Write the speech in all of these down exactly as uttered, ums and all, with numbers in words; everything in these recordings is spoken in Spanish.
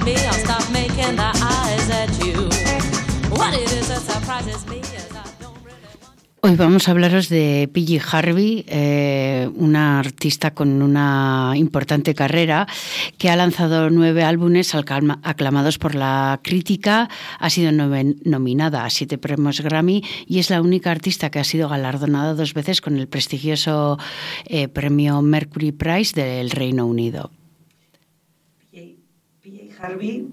me, I'll stop making the eyes at you. What it is that surprises me is I don't really want... Hoy vamos a hablaros de P J Harvey, eh, una artista con una importante carrera que ha lanzado nueve álbumes aclamados por la crítica, ha sido nominada a siete premios Grammy y es la única artista que ha sido galardonada dos veces con el prestigioso eh, premio Mercury Prize del Reino Unido. P J Harvey,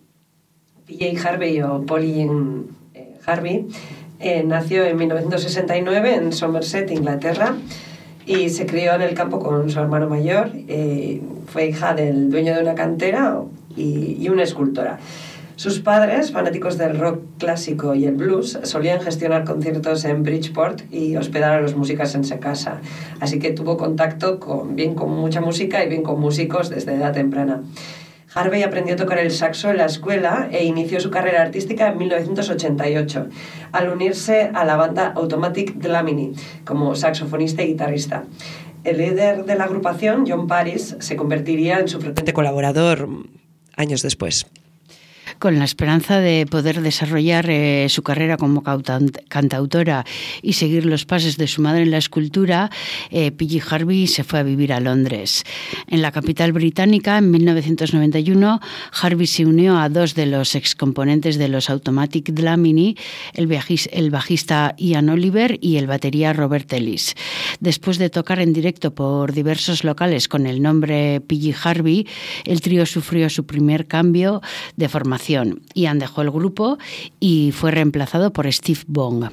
P J Harvey o Pauline eh, Harvey, Eh, nació en mil novecientos sesenta y nueve en Somerset, Inglaterra, y se crió en el campo con su hermano mayor. Eh, fue hija del dueño de una cantera y, y una escultora. Sus padres, fanáticos del rock clásico y el blues, solían gestionar conciertos en Bridgeport y hospedar a los músicos en su casa. Así que tuvo contacto con, bien con mucha música y bien con músicos desde edad temprana. Harvey aprendió a tocar el saxo en la escuela e inició su carrera artística en mil novecientos ochenta y ocho, al unirse a la banda Automatic Dlamini como saxofonista y guitarrista. El líder de la agrupación, John Paris, se convertiría en su frecuente colaborador años después. Con la esperanza de poder desarrollar eh, su carrera como cantautora y seguir los pasos de su madre en la escultura, eh, P J Harvey se fue a vivir a Londres. En la capital británica, en mil novecientos noventa y uno, Harvey se unió a dos de los excomponentes de los Automatic Dlamini, el, el bajista Ian Oliver y el batería Robert Ellis. Después de tocar en directo por diversos locales con el nombre P J Harvey, el trío sufrió su primer cambio de formación. Ian dejó el grupo y fue reemplazado por Steve Bong.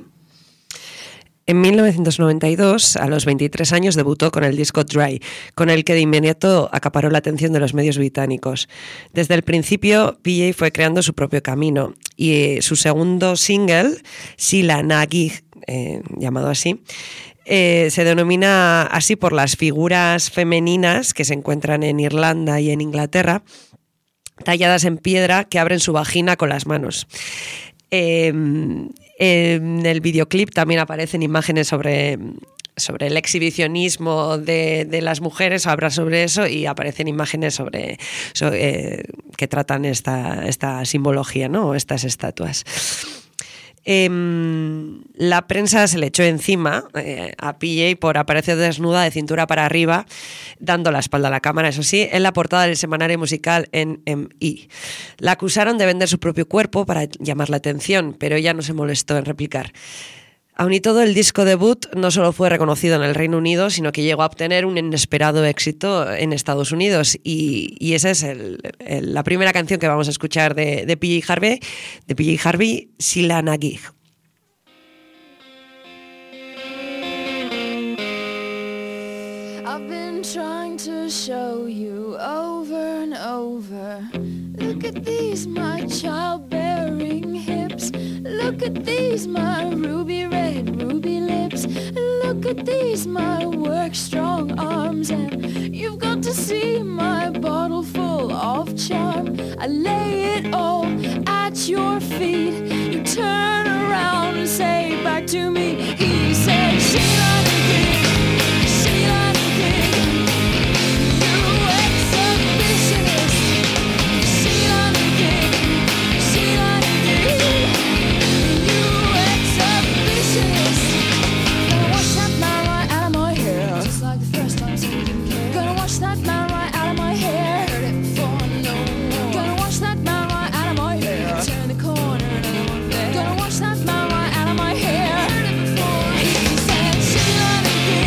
En mil novecientos noventa y dos, a los veintitrés años, debutó con el disco Dry, con el que de inmediato acaparó la atención de los medios británicos. Desde el principio, P J fue creando su propio camino y su segundo single, Sheila na Gig, eh, llamado así, Eh, se denomina así por las figuras femeninas que se encuentran en Irlanda y en Inglaterra, talladas en piedra que abren su vagina con las manos. Eh, en el videoclip también aparecen imágenes sobre, sobre el exhibicionismo de, de las mujeres, habla sobre eso y aparecen imágenes sobre, sobre eh, que tratan esta, esta simbología, ¿no? Estas estatuas. Eh, la prensa se le echó encima eh, a P J por aparecer desnuda de cintura para arriba, dando la espalda a la cámara, eso sí, en la portada del semanario musical N M E. La acusaron de vender su propio cuerpo para llamar la atención, pero ella no se molestó en replicar. Aun y todo, el disco debut no solo fue reconocido en el Reino Unido, sino que llegó a obtener un inesperado éxito en Estados Unidos. Y, y esa es el, el, la primera canción que vamos a escuchar de, de P J Harvey, de P J Harvey, Sheila na Gig. I've been trying to show you over and over. Look at these, my childbearing hips. Look at these, my ruby red, ruby lips. Look at these, my work-strong arms. And you've got to see my bottle full of charm. I lay it all at your feet. You turn around and say back to me. He said, Sheila na Gig, Sheila na Gig. You exhibitionist. Sheila na Gig, Sheila na Gig. You exhibitionist. Gonna wash that man right out of my hair, just like the first time speaking care. Gonna wash that man right out of my hair. Heard it before, no more. Gonna wash that man right out of my hair. Turn the corner and I'm on there. Gonna wash that man right out of my hair. Heard it before. He said, Sheila na Gig.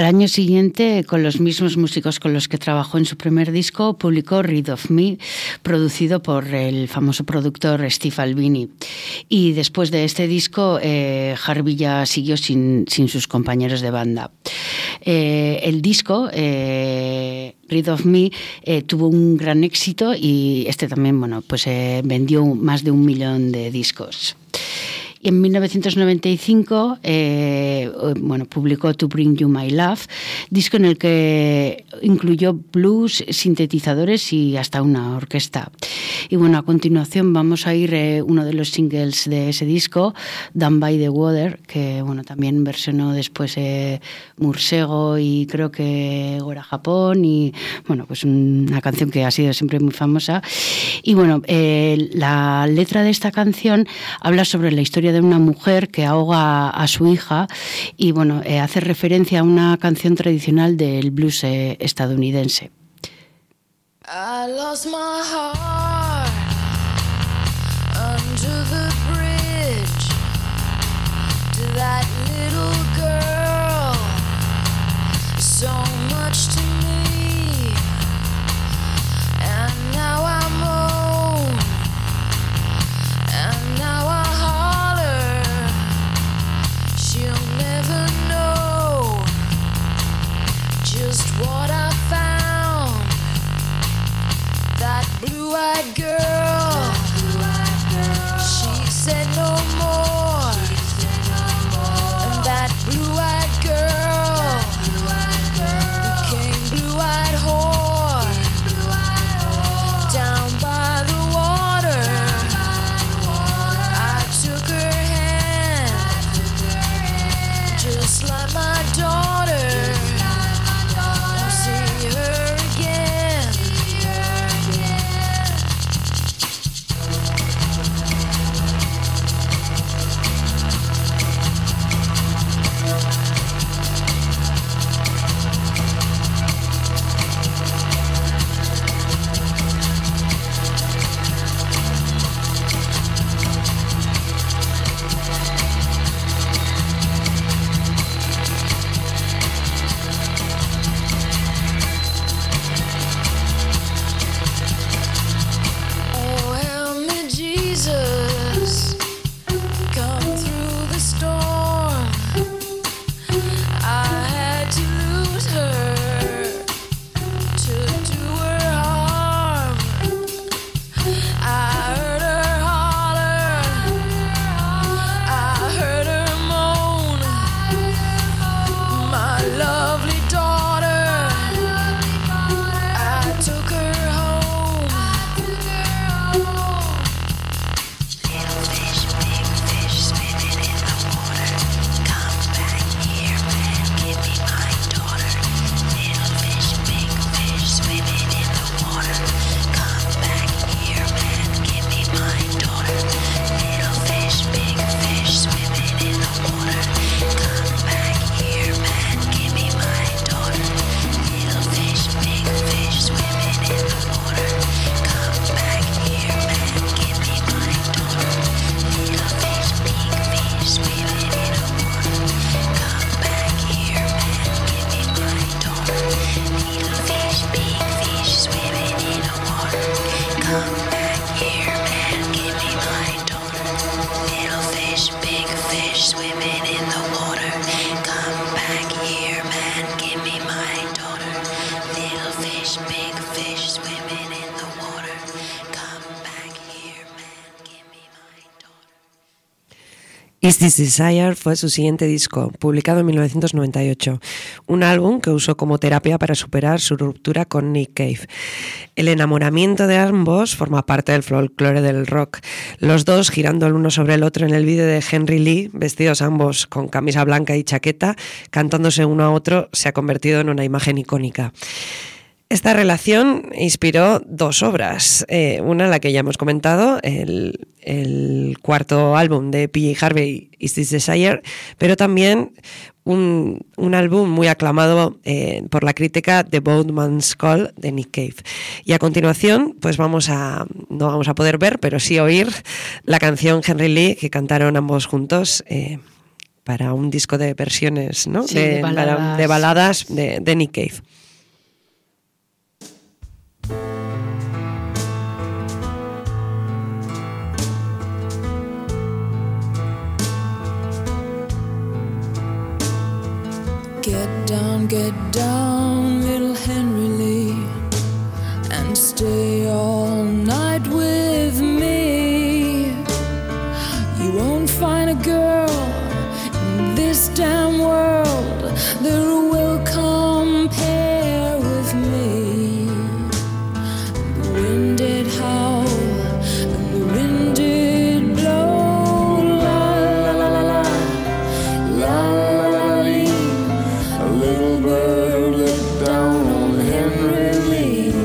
Al año siguiente, con los mismos músicos con los que trabajó en su primer disco, publicó Rid of Me, producido por el famoso productor Steve Albini. Y después de este disco, eh, Harvey ya siguió sin, sin sus compañeros de banda. Eh, el disco, eh, Rid of Me, eh, tuvo un gran éxito y este también, bueno, pues eh, vendió más de un millón de discos. Y en mil novecientos noventa y cinco eh, bueno, publicó To Bring You My Love, disco en el que incluyó blues, sintetizadores y hasta una orquesta. Y bueno, a continuación vamos a ir eh, uno de los singles de ese disco, Down by the Water, que bueno, también versionó después eh, Mursego y creo que Gora Japón, y bueno, pues una canción que ha sido siempre muy famosa. Y bueno, eh, la letra de esta canción habla sobre la historia de una mujer que ahoga a su hija y bueno, eh, hace referencia a una canción tradicional del blues eh, estadounidense. I lost my heart under the bridge to that little girl, so much to me, and now I'm old, and now I holler, she'll never know just what I found. That blue-eyed girl, she said no more. And that blue-eyed girl became blue-eyed whore down by the water. I took her hand just like my daughter. I'll see her again. Is This Desire fue su siguiente disco, publicado en mil novecientos noventa y ocho, un álbum que usó como terapia para superar su ruptura con Nick Cave. El enamoramiento de ambos forma parte del folclore del rock, los dos girando el uno sobre el otro en el vídeo de Henry Lee, vestidos ambos con camisa blanca y chaqueta, cantándose uno a otro, se ha convertido en una imagen icónica. Esta relación inspiró dos obras, eh, una la que ya hemos comentado, el, el cuarto álbum de P J Harvey, Is This Desire, pero también un, un álbum muy aclamado eh, por la crítica, The Boatman's Call, de Nick Cave. Y a continuación, pues vamos a, no vamos a poder ver, pero sí oír la canción Henry Lee que cantaron ambos juntos, eh, para un disco de versiones, ¿no? Sí, de baladas, de, baladas de, de Nick Cave. Get down, get down, little Henry Lee, and stay all night with me. You won't find a girl in this damn world that will compare with me. The wind did howl and the wind did blow, la la la la la, la la la lee. A little bird looked down on Henry Lee.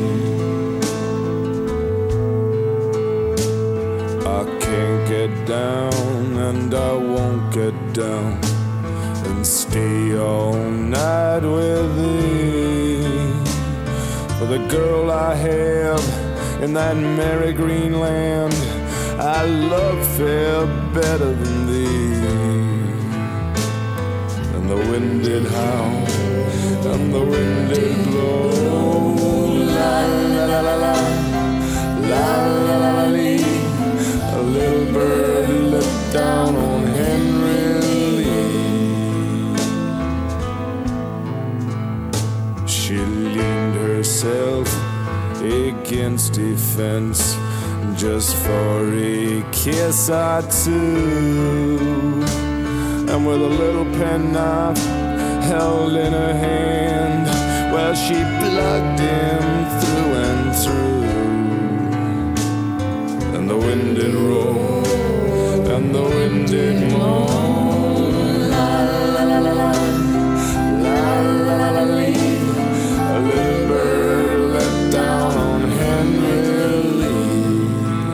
I can't get down and I won't get down and stay all night with thee. For the girl I have in that merry green land, I love fair better than thee. And the wind did howl and the wind did blow, la la la la la, la la la la lee. A little bird looked down on Henry Lee. She leaned herself against a fence just for a kiss or two, and with a little penknife held in her hand, well, she plugged him through and through. And the wind did roll, and the wind did moan, la la la la la, la la la la lee. A little bird let down on Henry Lee.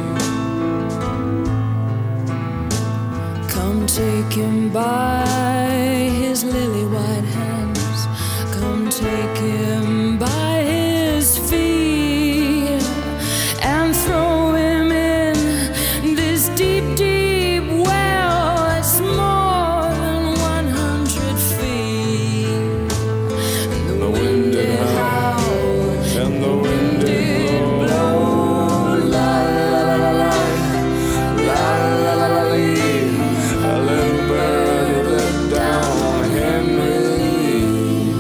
Come take him by his lily white hands, come take him by his feet, and throw him in this deep, deep well that's more than one hundred feet. And the wind did howl, And the wind did blow, la la la la la, la la la la lee. A little bird let down on Henry Lee.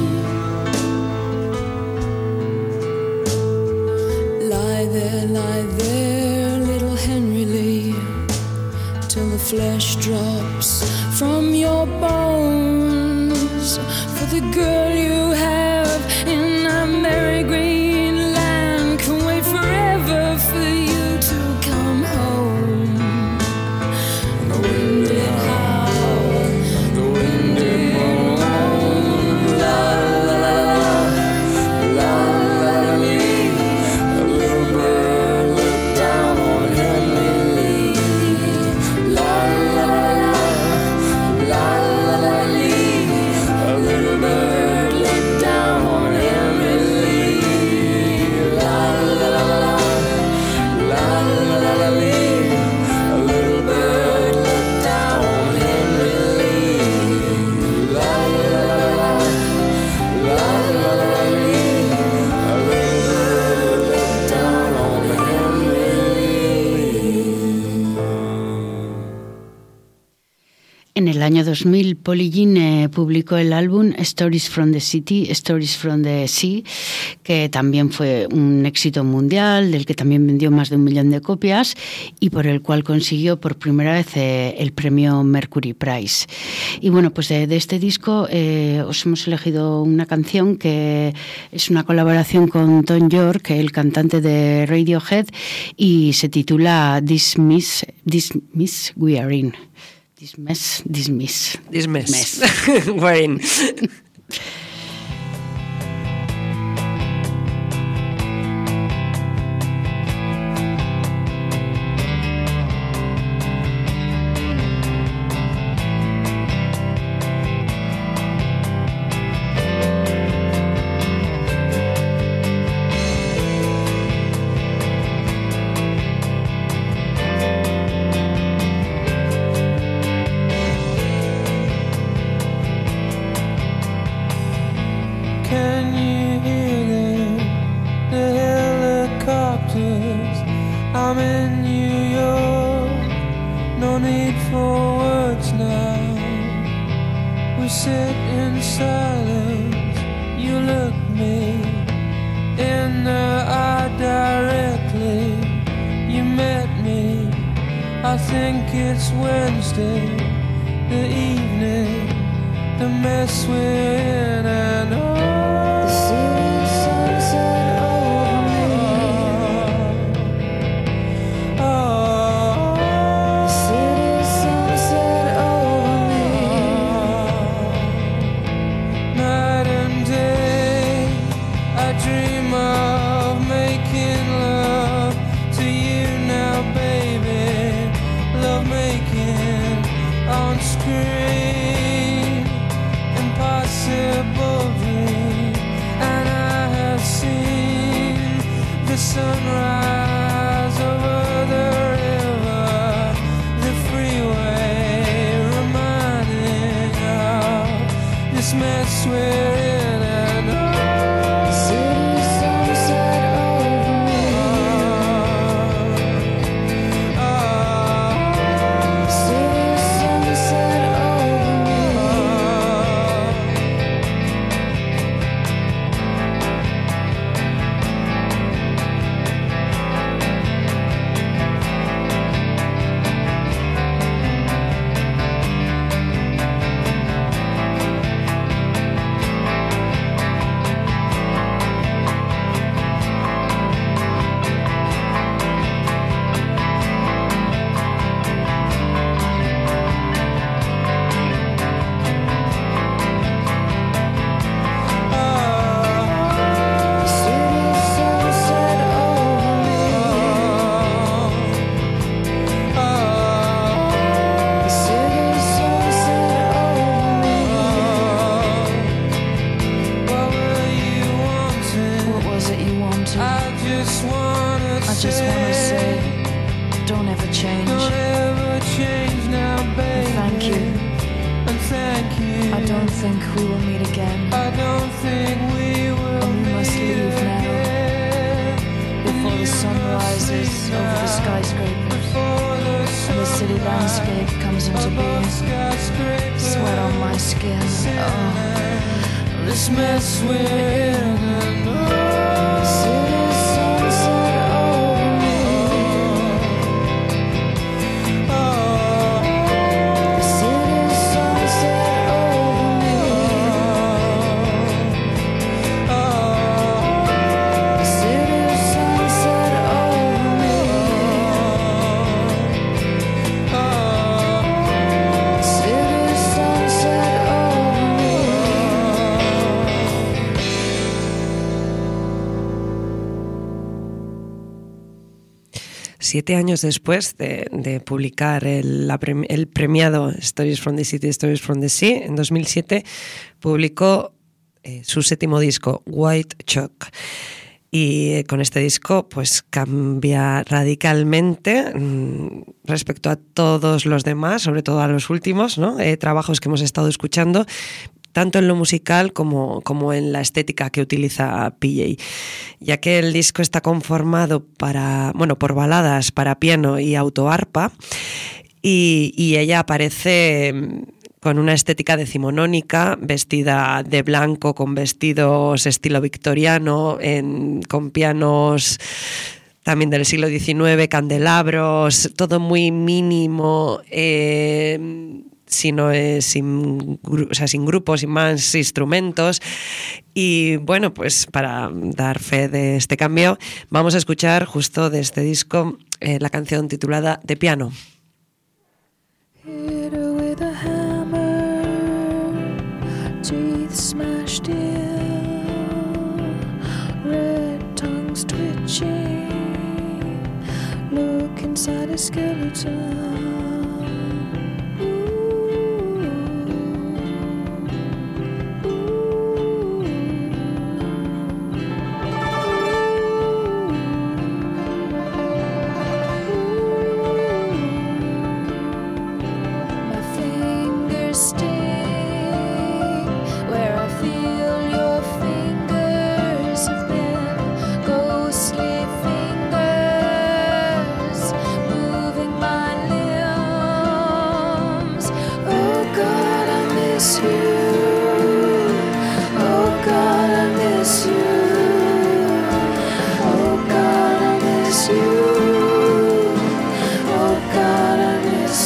lie there, lie there, little Henry Lee, till the flesh drops from your bones. For the girl you have in that merry green land can wait forever for you to come home. And the wind did How and the wind did moan, la la la la, la la la lee. A little bird let down on Henry Lee. La la la la, la la la lee. A little bird let down on Henry Lee. La la la la, la la la lee. A little bird let down on Henry Lee. La la la la, la la la lee. A little bird let down on Henry Lee. En el año dos mil, Polly Jean eh, publicó el álbum Stories from the City, Stories from the Sea, que también fue un éxito mundial, del que también vendió más de un millón de copias y por el cual consiguió por primera vez eh, el premio Mercury Prize. Y bueno, pues de, de este disco eh, os hemos elegido una canción que es una colaboración con Tom York, el cantante de Radiohead, y se titula This Mess, This Mess We Are In. This mess, this mess. This mess. Mess. We're in. need for words now. We sit in silence. You look me in the eye directly. You met me. I think it's Wednesday, the evening, the mess we're in, and oh, The city sunset over me. oh, The city sunset over me. night and day, I dream of making love to you now, baby. Love making on screen, impossible dream. And I have seen the sunrise over the river, the freeway, reminding of this mess we're in, and oh, The city sunset over me. oh, The city sunset over me. The city sunset over me. The city sunset over me. what were you wanting? What was it you wanted? I just wanna I just wanna say, don't ever change. don't ever change now, baby. Thank you. And thank you. I don't think we will meet again. I don't think we will And we must meet leave now, again. before And the you sun must rises leave over the now, skyscrapers before the and the city sun landscape comes into rises above being. skyscrapers. Sweat on my skin. Oh, This mess we're in, and oh, the city sunset over me. oh, The city sunset over me. The city sunset over me. The city sunset over me. Siete años después de, de publicar el, la premi- el premiado Stories from the City, Stories from the Sea, en dos mil siete publicó eh, su séptimo disco, White Chalk. Y eh, con este disco pues cambia radicalmente mmm, respecto a todos los demás, sobre todo a los últimos, ¿no? eh, trabajos que hemos estado escuchando, tanto en lo musical como, como en la estética que utiliza P J, ya que el disco está conformado para, bueno, por baladas para piano y autoarpa, y, y ella aparece con una estética decimonónica, vestida de blanco, con vestidos estilo victoriano, en, con pianos también del siglo diecinueve, candelabros, todo muy mínimo, eh, sino eh, sin, o sea, sin grupos, sin más instrumentos. Y bueno, pues para dar fe de este cambio, vamos a escuchar justo de este disco eh, la canción titulada De Piano. Hit her with a hammer, teeth smashed in, red tongues twitching, look inside a skeleton. Ghostly fingers moving my limbs.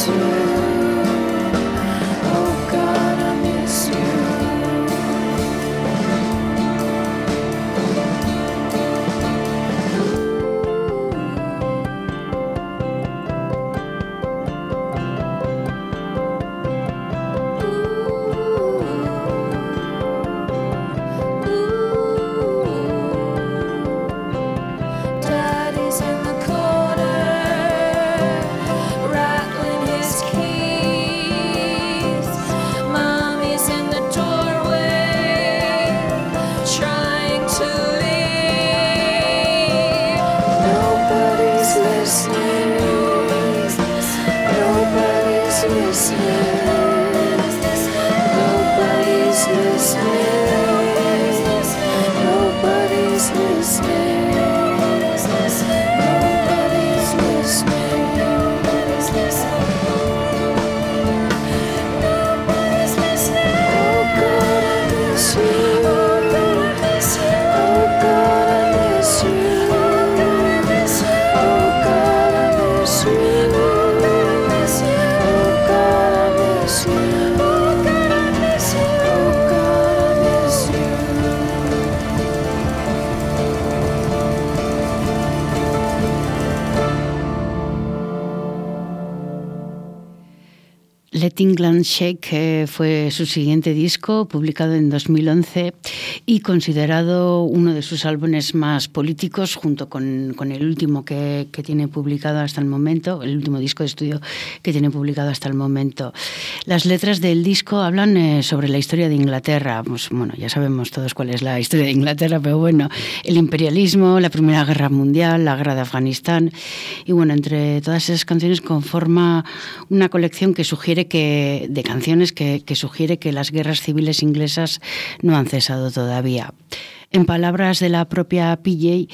Let England Shake eh, fue su siguiente disco, publicado en dos mil once y considerado uno de sus álbumes más políticos, junto con, con el último que, que tiene publicado hasta el momento, el último disco de estudio que tiene publicado hasta el momento. Las letras del disco hablan eh, sobre la historia de Inglaterra. Pues, bueno, ya sabemos todos cuál es la historia de Inglaterra, pero bueno, el imperialismo, la Primera Guerra Mundial, la Guerra de Afganistán, y bueno, entre todas esas canciones conforma una colección que sugiere que, de canciones que, que sugiere que las guerras civiles inglesas no han cesado todavía. En palabras de la propia P J,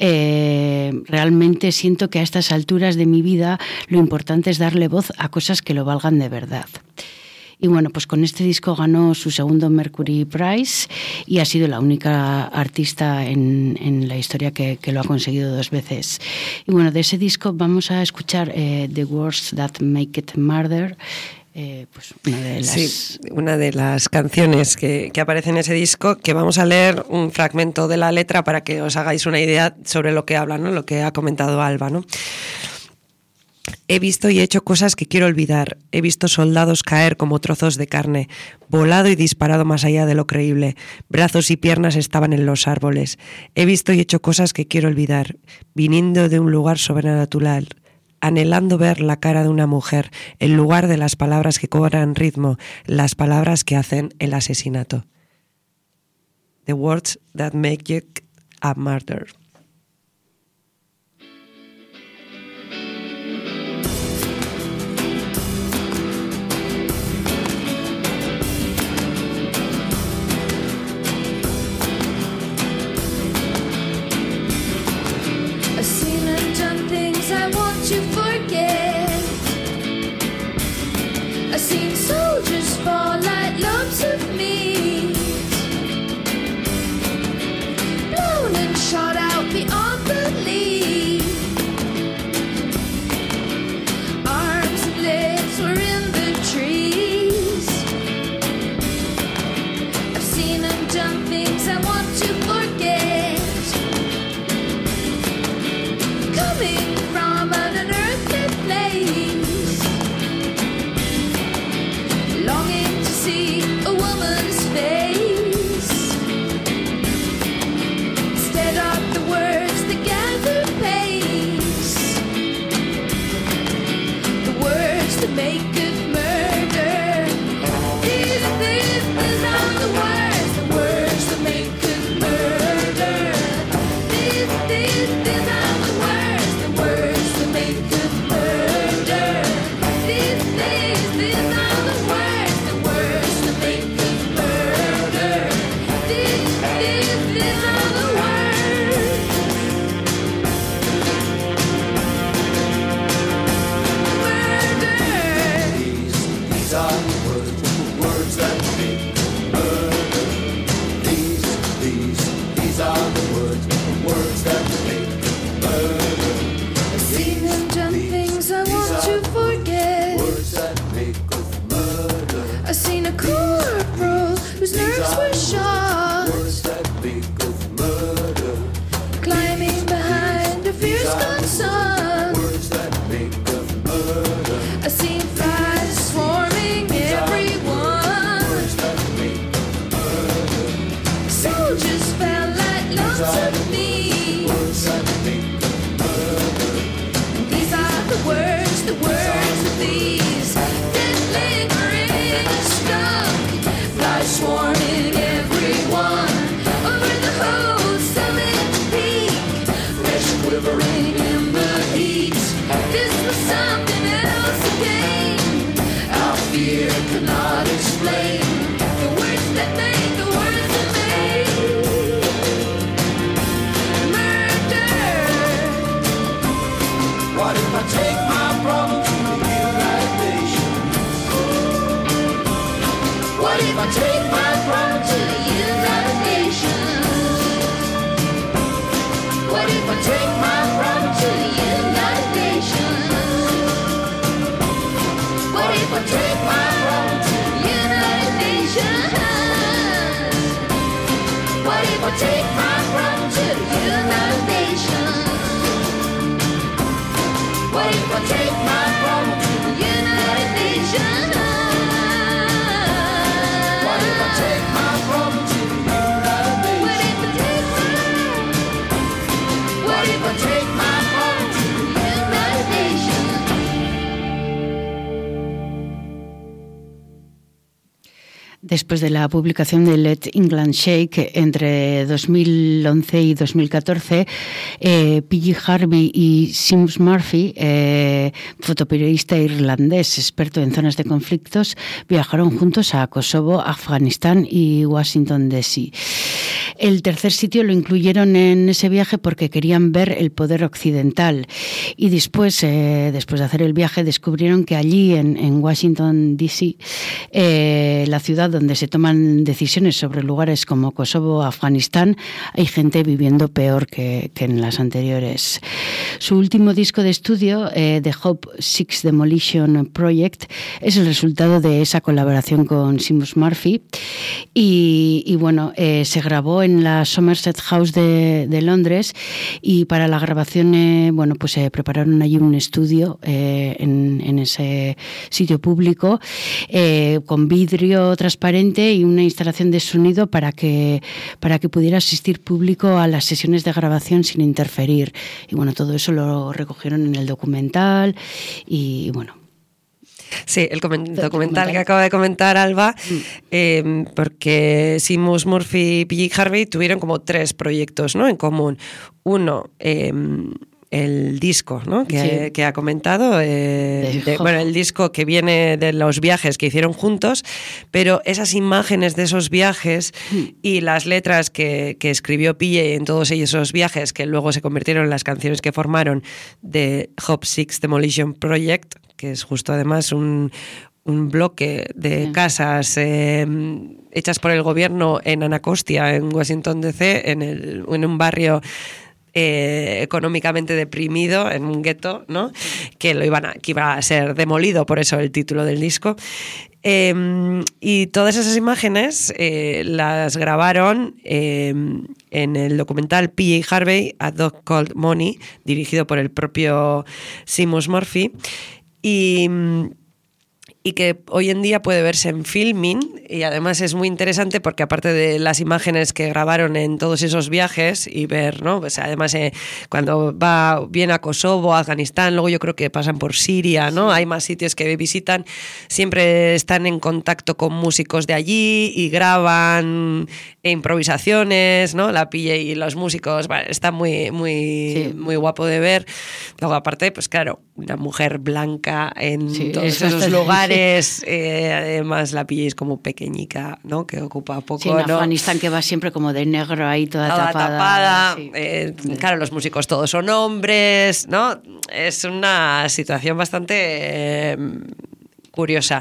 eh, realmente siento que a estas alturas de mi vida lo importante es darle voz a cosas que lo valgan de verdad. Y bueno, pues con este disco ganó su segundo Mercury Prize y ha sido la única artista en, en la historia que, que lo ha conseguido dos veces. Y bueno, de ese disco vamos a escuchar eh, The Words That Make It Murder. Eh, pues una de las... Sí, una de las canciones que, que aparece en ese disco, que vamos a leer un fragmento de la letra para que os hagáis una idea sobre lo que habla, ¿no? Lo que ha comentado Alba, ¿no? He visto y hecho cosas que quiero olvidar. He visto soldados caer como trozos de carne, volado y disparado más allá de lo creíble. Brazos y piernas estaban en los árboles. He visto y hecho cosas que quiero olvidar, viniendo de un lugar sobrenatural, anhelando ver la cara de una mujer, en lugar de las palabras que cobran ritmo, las palabras que hacen el asesinato. The words that make it a murder. I've seen soldiers fall like lumps of meat, blown and shot out beyond belief. Arms and legs were in the trees. I've seen them jump things I want to forget, coming from an unearthly place, longing to see a woman's face. Instead of the words that gather pace, the words that make good murder. These, these, these are the words, the words that make good murder. These, these, these are the words, the words that make good murder. These, these, these are the words, the words that make good murder. These, these, these are the words. Murder. corporal whose nerves were shot, Words that speak of murder. climbing behind a fierce gun sun. Words that make of murder. I seen flies swarming everyone. Words that make of murder. Soldiers felt like lumps of meat. Words that make of murder. These are the words, the words of these that lingering stuck. Flies swarming everyone over the whole summit peak. Flesh quivering in the heat. This was something else again. Our fear could not explain the words that made the words that made murder. What if I take my problem to the United Nations? What if I take my problem to the United Nations? What if I take my problem to the United Nations? What if I take my problem to the United Nations? What if I take my problem to the United Nations? What if I take my problem to the United Nations? What if I take my problem to the United What Nations? if I take my What if I take my problem to the United Nations? Después de la publicación de Let England Shake entre dos mil once y dos mil catorce, eh, P G Harvey y Seamus Murphy, eh, fotoperiodista irlandés experto en zonas de conflictos, viajaron juntos a Kosovo, Afganistán y Washington D C El tercer sitio lo incluyeron en ese viaje porque querían ver el poder occidental, y después, eh, después de hacer el viaje, descubrieron que allí en, en Washington D C, eh, la ciudad donde se toman decisiones sobre lugares como Kosovo o Afganistán, hay gente viviendo peor que, que en las anteriores. Su último disco de estudio, eh, The Hope Six Demolition Project, es el resultado de esa colaboración con Seamus Murphy, y, y bueno, eh, se grabó en la Somerset House de, de Londres, y para la grabación, eh, bueno, pues se eh, prepararon allí un estudio eh, en, en ese sitio público, eh, con vidrio transparente y una instalación de sonido para que, para que pudiera asistir público a las sesiones de grabación sin interferir. Y bueno, todo eso lo recogieron en el documental y bueno. Sí, el documental, documental que acaba de comentar Alba, mm. eh, porque Seamus Murphy y P G Harvey tuvieron como tres proyectos, ¿no?, en común. Uno, eh, el disco, ¿no?, que, sí. que ha comentado, eh, de, bueno, el disco que viene de los viajes que hicieron juntos, pero esas imágenes de esos viajes mm. y las letras que, que escribió P J en todos esos viajes, que luego se convirtieron en las canciones que formaron de Hope Six Demolition Project, que es justo además un, un bloque de sí. casas eh, hechas por el gobierno en Anacostia, en Washington D C, en, el, en un barrio eh, económicamente deprimido, en un gueto, ¿no?, que, lo iban a, que iba a ser demolido, por eso el título del disco. Eh, y todas esas imágenes eh, las grabaron eh, en el documental P J Harvey, A Dog Called Money, dirigido por el propio Seamus Murphy. Y, y que hoy en día puede verse en Filmin, y además es muy interesante porque aparte de las imágenes que grabaron en todos esos viajes y ver, ¿no?, pues además eh, cuando va bien a Kosovo, a Afganistán, luego yo creo que pasan por Siria, ¿no?, sí. hay más sitios que visitan, siempre están en contacto con músicos de allí y graban improvisaciones, ¿no?, la P J y los músicos, bueno, está muy, muy, sí. muy guapo de ver. Luego aparte, pues claro, una mujer blanca en sí, todos esos lugares, eh, además la P J es como pequeñica, ¿no?, que ocupa poco, sí, en ¿no? Afganistán, que va siempre como de negro ahí toda, toda tapada, tapada sí. eh, claro, los músicos todos son hombres, ¿no? Es una situación bastante eh, curiosa.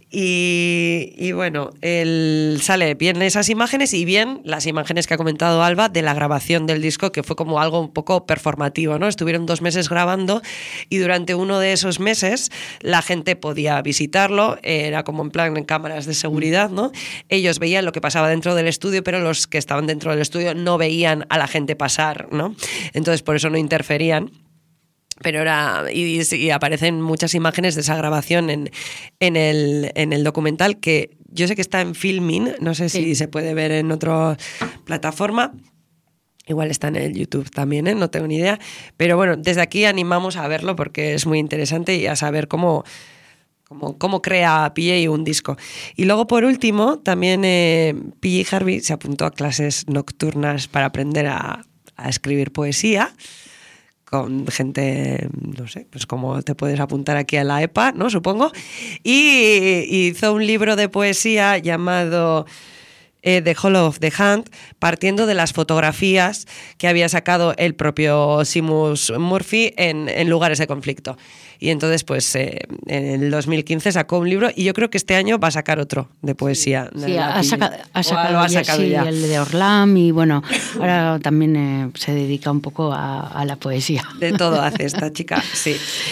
Y, y bueno, el, sale bien esas imágenes y bien las imágenes que ha comentado Alba de la grabación del disco, que fue como algo un poco performativo, ¿no? Estuvieron dos meses grabando y durante uno de esos meses la gente podía visitarlo, era como en plan en cámaras de seguridad, ¿no? Ellos veían lo que pasaba dentro del estudio, pero los que estaban dentro del estudio no veían a la gente pasar, ¿no? Entonces por eso no interferían. Pero era, y, y aparecen muchas imágenes de esa grabación en, en, el, en el documental, que yo sé que está en Filmin, no sé si sí. se puede ver en otra plataforma, igual está en el YouTube también, ¿eh? No tengo ni idea, pero bueno, desde aquí animamos a verlo porque es muy interesante y a saber cómo, cómo, cómo crea P J un disco. Y luego por último, también eh, P J Harvey se apuntó a clases nocturnas para aprender a, a escribir poesía, con gente, no sé, pues como te puedes apuntar aquí a la E P A, ¿no? Supongo. Y hizo un libro de poesía llamado eh, The Hollow of the Hand, partiendo de las fotografías que había sacado el propio Seamus Murphy en, en lugares de conflicto. Y entonces, pues, eh, en el dos mil quince sacó un libro y yo creo que este año va a sacar otro de poesía. Sí, de sí ha, saca, ha sacado, ha ya, sacado sí, ya. el de Orlam y bueno, ahora también eh, se dedica un poco a, a la poesía. De todo hace esta chica, sí.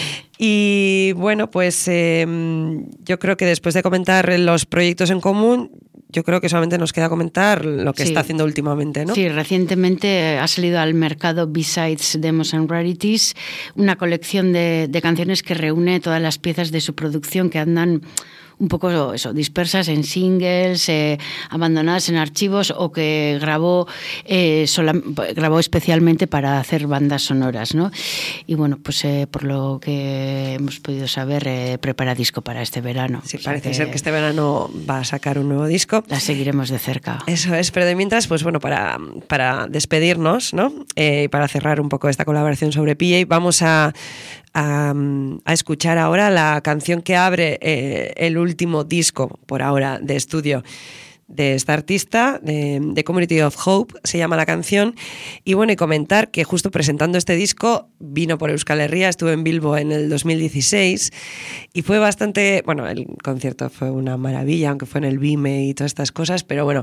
Y bueno, pues eh, yo creo que después de comentar los proyectos en común, yo creo que solamente nos queda comentar lo que sí. está haciendo últimamente, ¿no? Sí, recientemente ha salido al mercado B-Sides, Demos and Rarities, una colección de, de canciones que reúne todas las piezas de su producción que andan un poco eso, dispersas en singles, eh, abandonadas en archivos o que grabó, eh, sola, grabó especialmente para hacer bandas sonoras, ¿no? Y bueno, pues eh, por lo que hemos podido saber, eh, prepara disco para este verano. Sí, o sea parece que ser que este verano va a sacar un nuevo disco. La seguiremos de cerca. Eso es, pero de mientras, pues bueno, para, para despedirnos, ¿no? Eh, y para cerrar un poco esta colaboración sobre P J, vamos a A, a escuchar ahora la canción que abre eh, el último disco, por ahora, de estudio de esta artista, de, de Community of Hope, se llama la canción. Y bueno, y comentar que justo presentando este disco vino por Euskal Herria, estuvo en Bilbo en el dos mil dieciséis y fue bastante, bueno, el concierto fue una maravilla, aunque fue en el Vime y todas estas cosas, pero bueno,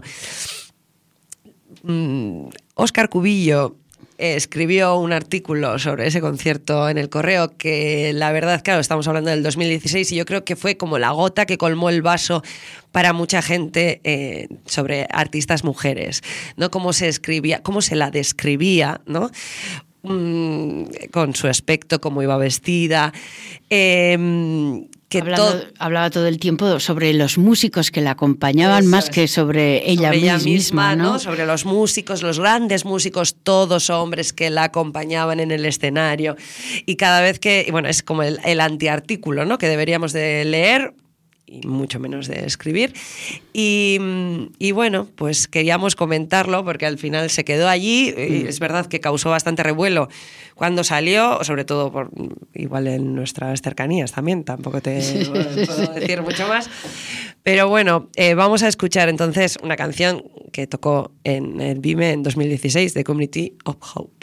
mmm, Óscar Cubillo escribió un artículo sobre ese concierto en El Correo que la verdad, claro, estamos hablando del dos mil dieciséis y yo creo que fue como la gota que colmó el vaso para mucha gente eh, sobre artistas mujeres, ¿no? Cómo se escribía, cómo se la describía, ¿no? Mm, con su aspecto, cómo iba vestida, eh, que Hablando, todo, hablaba todo el tiempo sobre los músicos que la acompañaban más que sobre ella, sobre ella misma, misma, ¿no? ¿no? Sobre los músicos, los grandes músicos, todos hombres que la acompañaban en el escenario. Y cada vez que, bueno, es como el, el antiartículo, ¿no? Que deberíamos de leer y mucho menos de escribir. Y, y bueno, pues queríamos comentarlo porque al final se quedó allí. Y es verdad que causó bastante revuelo cuando salió, sobre todo por igual en nuestras cercanías también, tampoco te bueno, puedo decir mucho más. Pero bueno, eh, vamos a escuchar entonces una canción que tocó en el Vime en dos mil dieciséis de Community of Hope.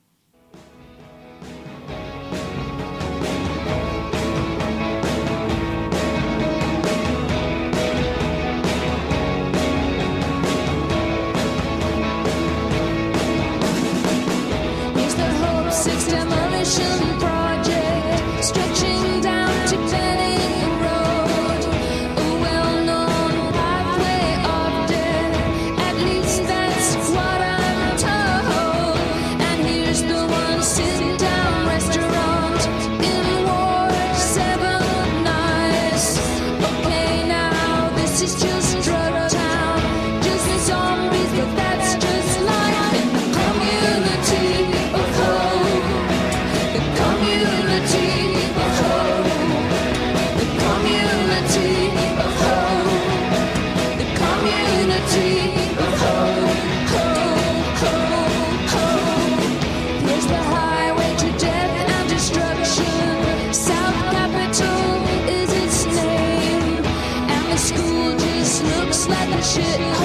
Six demolition project stretching down to Benning Road, a well-known pathway of death. At least that's what I'm told. And here's the one sit-down restaurant in Ward Seven Nice. Okay, now this is just drug town, just zombies, but that's just life in the community of hope. Shit.